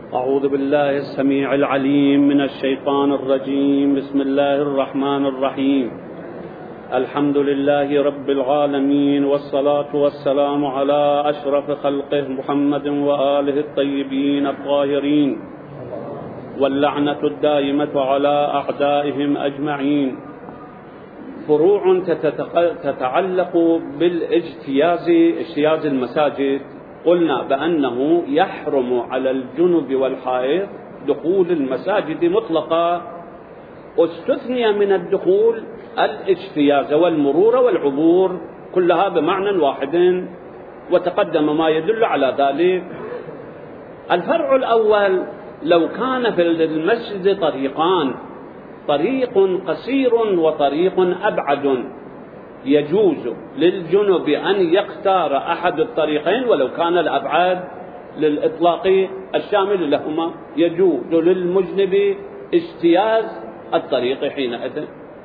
أعوذ بالله السميع العليم من الشيطان الرجيم. بسم الله الرحمن الرحيم. الحمد لله رب العالمين، والصلاة والسلام على أشرف خلقه محمد وآله الطيبين الطاهرين، واللعنة الدائمة على أعدائهم أجمعين. فروع تتعلق باجتياز المساجد. قلنا بأنه يحرم على الجنب والحائض دخول المساجد مطلقا، واستثني من الدخول الاجتياز والمرور والعبور، كلها بمعنى واحد، وتقدم ما يدل على ذلك. الفرع الأول: لو كان في المسجد طريقان، طريق قصير وطريق أبعد، يجوز للجنب أن يختار أحد الطريقين ولو كان الأبعد للإطلاق الشامل لهما، يجوز للمجنب اجتياز الطريق حينئذ.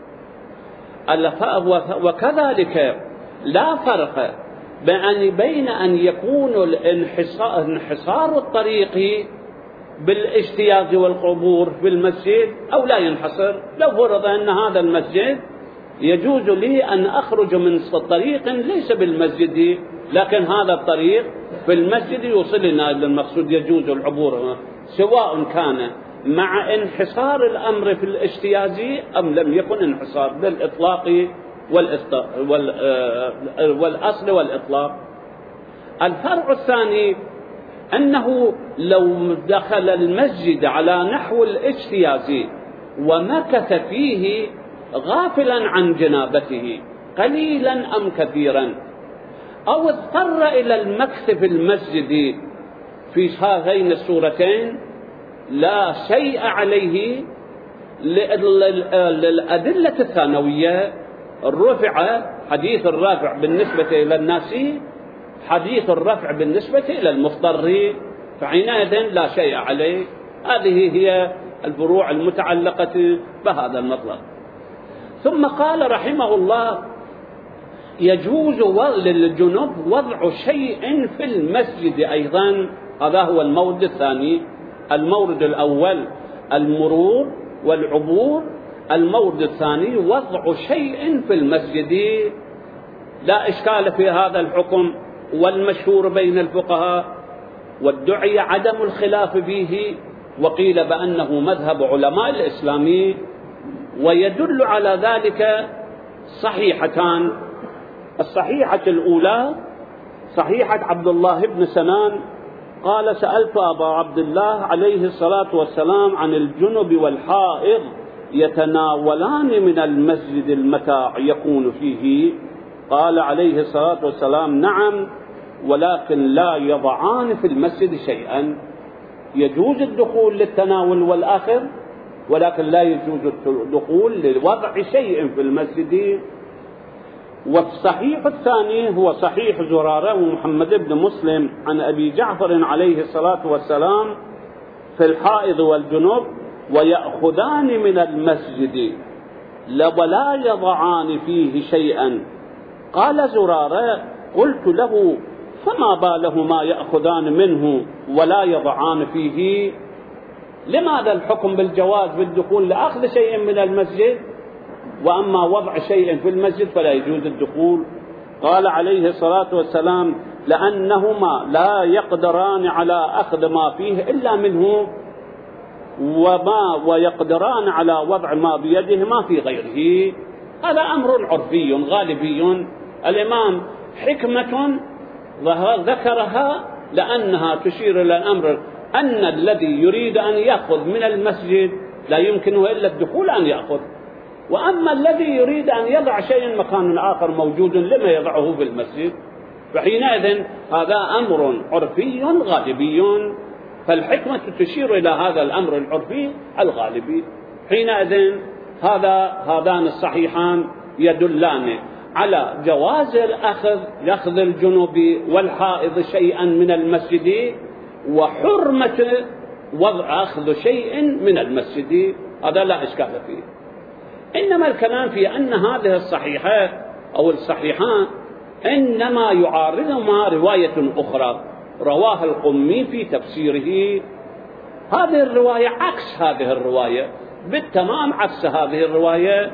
وكذلك لا فرق بين أن يكون انحصار الطريق بالاجتياز والعبور في المسجد أو لا ينحصر. لو فرض أن هذا المسجد يجوز لي أن أخرج من طريق ليس بالمسجد، لكن هذا الطريق في المسجد يوصلنا للمقصود، يجوز العبور، سواء كان مع انحصار الأمر في الاجتياز أم لم يكن انحصار بالإطلاق والأصل والإطلاق. الفرع الثاني: أنه لو دخل المسجد على نحو الاجتياز ومكث فيه غافلا عن جنابته قليلا أم كثيرا، أو اضطر إلى المكث في المسجد في هذين الصورتين، لا شيء عليه. للأدلة الثانوية رفع حديث الرافع بالنسبة إلى الناس، حديث الرفع بالنسبة إلى المضطر، فحينئذ لا شيء عليه. هذه هي الفروع المتعلقة بهذا المطلب. ثم قال رحمه الله: يجوز للجنب وضع شيء في المسجد أيضا. هذا هو المورد الثاني. المورد الأول المرور والعبور، المورد الثاني وضع شيء في المسجد. لا إشكال في هذا الحكم، والمشهور بين الفقهاء، والدعي عدم الخلاف فيه، وقيل بأنه مذهب علماء الإسلام. ويدل على ذلك صحيحتان: الصحيحة الأولى صحيحة عبد الله بن سنان قال: سألت أبا عبد الله عليه الصلاة والسلام عن الجنب والحائض يتناولان من المسجد المتاع يكون فيه، قال عليه الصلاة والسلام: نعم، ولكن لا يضعان في المسجد شيئا. يجوز الدخول للتناول والآخر، ولكن لا يجوز الدخول لوضع شيء في المسجد. والصحيح الثاني هو صحيح زرارة ومحمد بن مسلم عن أبي جعفر عليه الصلاة والسلام في الحائض والجنوب ويأخذان من المسجد ولا يضعان فيه شيئا. قال زرارة: قلت له: فما بالهما يأخذان منه ولا يضعان فيه؟ لماذا الحكم بالجواز بالدخول لأخذ شيء من المسجد، وأما وضع شيء في المسجد فلا يجوز الدخول؟ قال عليه الصلاة والسلام: لأنهما لا يقدران على أخذ ما فيه إلا منه، ويقدران على وضع ما بيدهما في غيره. هذا أمر عرفي غالبي. الإمام حكمة ذكرها لأنها تشير إلى الأمر أن الذي يريد أن يأخذ من المسجد لا يمكنه إلا الدخول أن يأخذ، وأما الذي يريد أن يضع شيء مكان آخر موجود لما يضعه في المسجد، فحينئذ هذا أمر عرفي غالبي، فالحكمة تشير إلى هذا الأمر العرفي الغالبي. حينئذ هذان الصحيحان يدلان على جواز أخذ الجنوب والحائض شيئا من المسجد، وحرمة وضع أخذ شيء من المسجد، هذا لا إشكال فيه. إنما الكلام في أن هذه الصحيحات أو الصحيحان إنما يعارضهما رواية أخرى رواها القمي في تفسيره، هذه الرواية عكس هذه الرواية بالتمام، عكس هذه الرواية.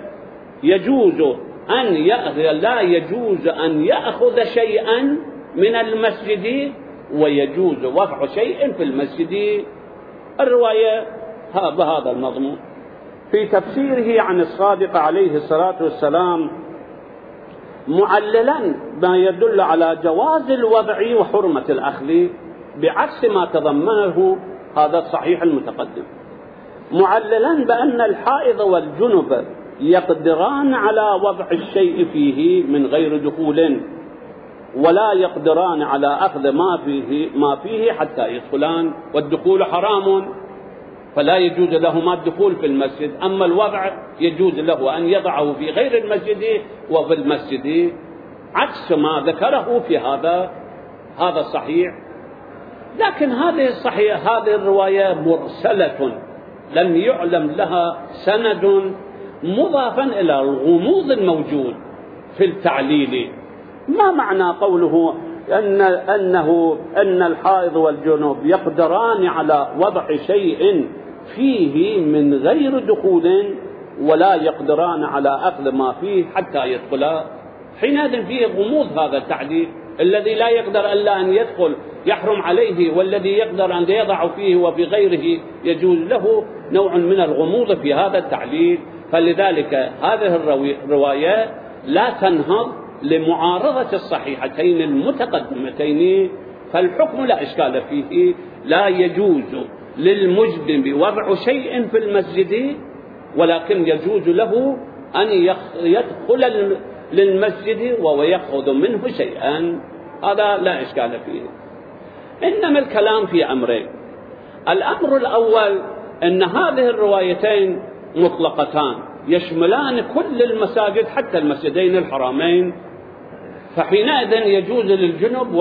لا يجوز أن يأخذ شيئا من المسجد ويجوز وضع شيء في المسجد. الرواية بهذا المضمون. في تفسيره عن الصادق عليه الصلاة والسلام معللا ما يدل على جواز الوضع وحرمة الأخذ بعكس ما تضمنه هذا الصحيح المتقدم، معللا بأن الحائض والجنب يقدران على وضع الشيء فيه من غير دخول، ولا يقدران على أخذ ما فيه حتى يدخلان، والدخول حرام فلا يجوز لهما الدخول في المسجد، أما الوضع يجوز له أن يضعه في غير المسجد وفي المسجد، عكس ما ذكره في هذا الصحيح. لكن هذه الرواية مرسلة لم يعلم لها سند، مضافا إلى الغموض الموجود في التعليل. ما معنى قوله أن الحائض والجنوب يقدران على وضع شيء فيه من غير دخول ولا يقدران على أخذ ما فيه حتى يدخلا؟ حينئذ فيه غموض هذا التعليل. الذي لا يقدر إلا أن يدخل يحرم عليه، والذي يقدر أن يضع فيه وفي غيره يجوز له، نوع من الغموض في هذا التعليل. فلذلك هذه الرواية لا تنهض لمعارضة الصحيحتين المتقدمتين، فالحكم لا إشكال فيه. لا يجوز للمجنب وضع شيء في المسجد، ولكن يجوز له أن يدخل للمسجد ويأخذ منه شيئا، هذا لا إشكال فيه. إنما الكلام في أمرين. الأمر الأول أن هذه الروايتين مطلقتان يشملان كل المساجد حتى المسجدين الحرامين، فحينئذ يجوز للجنب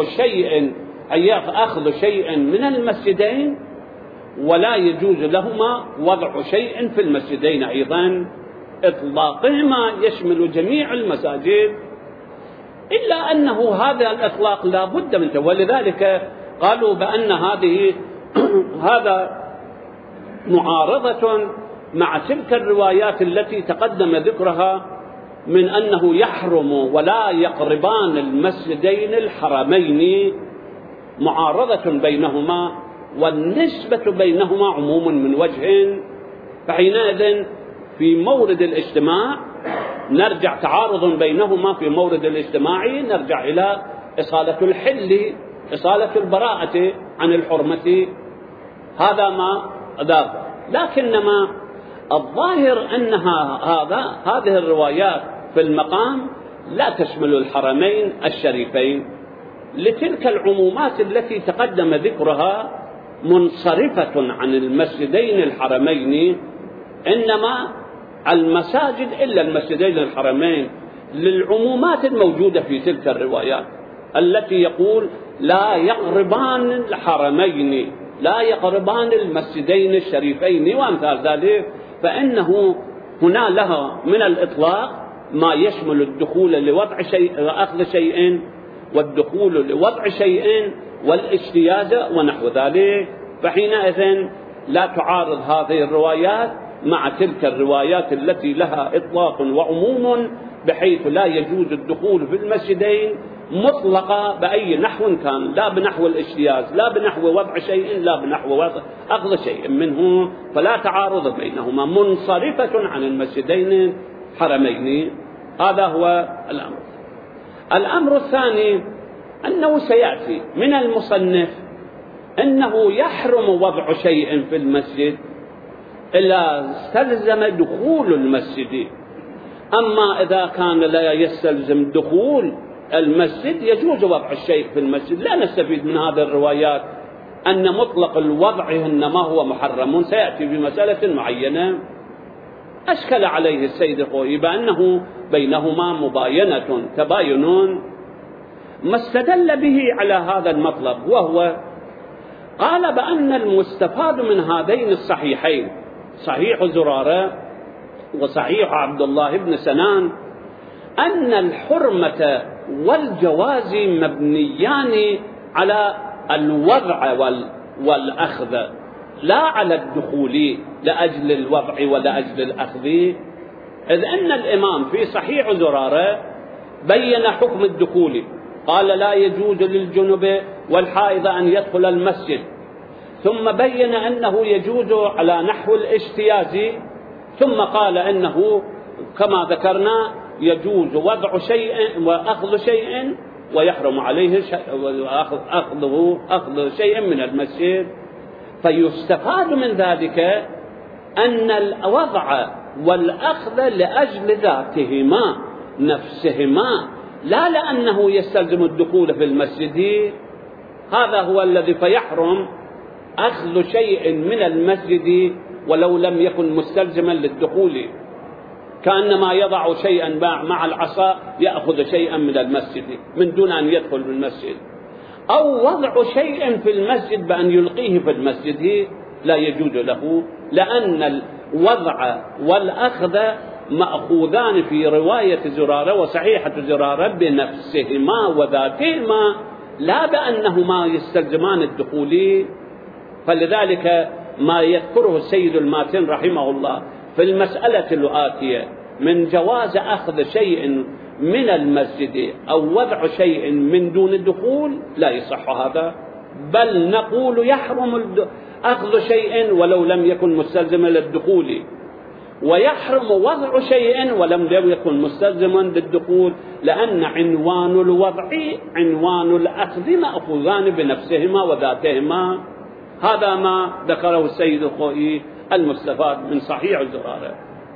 أخذ شيء من المسجدين، ولا يجوز لهما وضع شيء في المسجدين أيضا، إطلاقهما يشمل جميع المساجد، إلا أنه هذا الإطلاق لا بد منه. ولذلك قالوا بأن هذا معارضة مع تلك الروايات التي تقدم ذكرها من أنه يحرم ولا يقربان المسجدين الحرمين، معارضة بينهما، والنسبة بينهما عموم من وجه. فحينئذ في مورد الاجتماع نرجع تعارض بينهما، في مورد الاجتماع نرجع إلى إصالة الحل، إصالة البراءة عن الحرمة، هذا ما ذاك. لكنما الظاهر أن هذه الروايات في المقام لا تشمل الحرمين الشريفين، لتلك العمومات التي تقدم ذكرها منصرفة عن المسجدين الحرمين، إنما المساجد إلا المسجدين الحرمين للعمومات الموجودة في تلك الروايات التي يقول لا يقربان الحرمين، لا يقربان المسجدين الشريفين وأمثال ذلك، فإنه هنا لها من الإطلاق ما يشمل الدخول لوضع شيء وأخذ شيء، والدخول لوضع شيء والاجتياز ونحو ذلك. فحينئذ لا تعارض هذه الروايات مع تلك الروايات التي لها إطلاق وعموم، بحيث لا يجوز الدخول في المسجدين مطلقة بأي نحو كان، لا بنحو الاجتياز، لا بنحو وضع شيء، لا بنحو أخذ شيء منه، فلا تعارض بينهما، منصرفة عن المسجدين الحرمين. هذا هو الأمر. الأمر الثاني أنه سيأتي من المصنف أنه يحرم وضع شيء في المسجد إلا استلزم دخول المسجد، أما إذا كان لا يستلزم دخول المسجد يجوز وضع الشيء في المسجد. لا نستفيد من هذه الروايات أن مطلق الوضع إنما هو محرم. سيأتي بمسألة معينة أشكل عليه السيد الخوئي بأنه بينهما مباينة تباين، ما استدل به على هذا المطلب، وهو قال بأن المستفاد من هذين الصحيحين، صحيح زرارة وصحيح عبد الله بن سنان، أن الحرمة والجواز مبنيان على الوضع والأخذ، لا على الدخول لأجل الوضع ولا أجل الأخذ، إذ أن الإمام في صحيح زرارة بين حكم الدخول، قال لا يجوز للجنب والحائض أن يدخل المسجد، ثم بين أنه يجوز على نحو الاجتياز، ثم قال أنه كما ذكرنا يجوز وضع شيء وأخذ شيء ويحرم عليه أخذ شيء من المسجد. فيستفاد من ذلك أن الوضع والأخذ لأجل ذاتهما نفسهما، لا لأنه يستلزم الدخول في المسجد. هذا هو الذي فيحرم أخذ شيء من المسجد ولو لم يكن مستلزما للدخول، كأنما يضع شيئا مع العصا يأخذ شيئا من المسجد من دون أن يدخل في المسجد، أو وضع شيء في المسجد بأن يلقيه في المسجد لا يجوز له، لأن الوضع والأخذ مأخوذان في رواية زرارة وصحيحة زرارة بنفسهما وذاتهما، لا بأنهما يستلزمان الدخول. فلذلك ما يذكره السيد الماتن رحمه الله في المسألة الآتية من جواز أخذ شيء من المسجد أو وضع شيء من دون الدخول لا يصح هذا، بل نقول يحرم أخذ شيء ولو لم يكن مستلزما للدخول، ويحرم وضع شيء ولم يكن مستلزما للدخول، لأن عنوان الوضع عنوان الأخذ مأخوذان بنفسهما وذاتهما. هذا ما ذكره السيد الخوئي المستفاد من صحيح زرارة.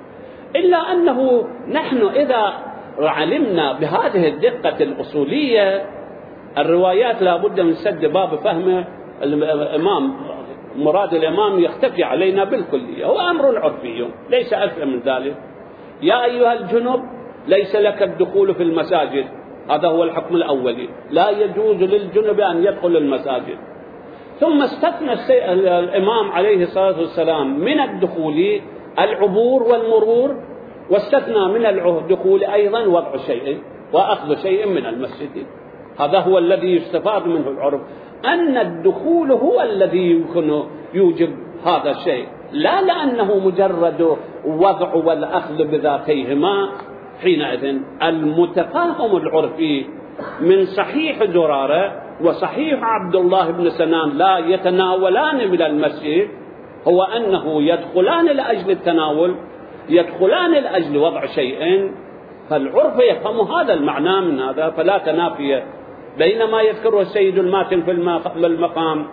إلا أنه نحن إذا علمنا بهذه الدقة الأصولية الروايات لا بد من سد باب فهم الإمام، مراد الإمام يختفي علينا بالكلية، هو أمر عرفي ليس أكثر من ذلك. يا أيها الجنب ليس لك الدخول في المساجد، هذا هو الحكم الأولي، لا يجوز للجنب أن يدخل المساجد. ثم استثنى الإمام عليه الصلاة والسلام من الدخول العبور والمرور، واستثنى من الدخول أيضا وضع شيء وأخذ شيء من المسجد. هذا هو الذي يستفاد منه العرف، أن الدخول هو الذي يمكن يوجب هذا الشيء، لا لأنه مجرد وضع والأخذ بذاتيهما. حينئذ المتفاهم العرفي من صحيح زرارة وصحيح عبد الله بن سنان لا يتناولان من المسجد هو أنه يدخلان لأجل التناول، يدخلان لأجل وضع شيء، فالعرف يفهم هذا المعنى من هذا، فلا تنافي بين ما يذكره السيد الماتن في المقام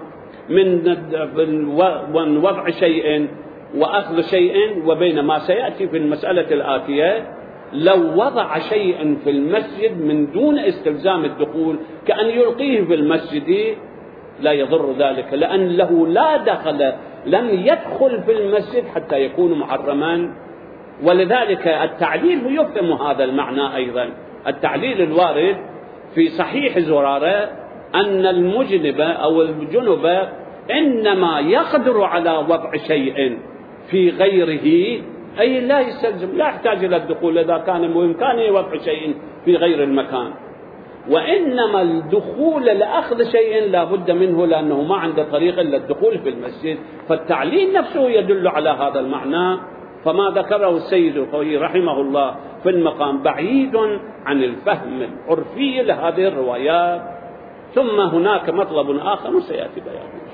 من وضع شيء وأخذ شيء وبين ما سيأتي في المسألة الآتية. لو وضع شيئا في المسجد من دون استلزام الدخول كأن يلقيه في المسجد لا يضر ذلك، لأن له لا دخل، لم يدخل في المسجد حتى يكون محرما. ولذلك التعليل يفهم هذا المعنى أيضا. التعليل الوارد في صحيح زرارة أن المجنب أو الجنب إنما يقدر على وضع شيء في غيره، أي لا يستلزم، لا يحتاج إلى الدخول إذا كان بإمكانه وضع شيء في غير المكان، وإنما الدخول لأخذ شيء لا بد منه لأنه ما عنده طريق إلا الدخول في المسجد. فالتعليل نفسه يدل على هذا المعنى. فما ذكره السيد الخوئي رحمه الله في المقام بعيد عن الفهم العرفي لهذه الروايات. ثم هناك مطلب آخر سيأتي بيانه.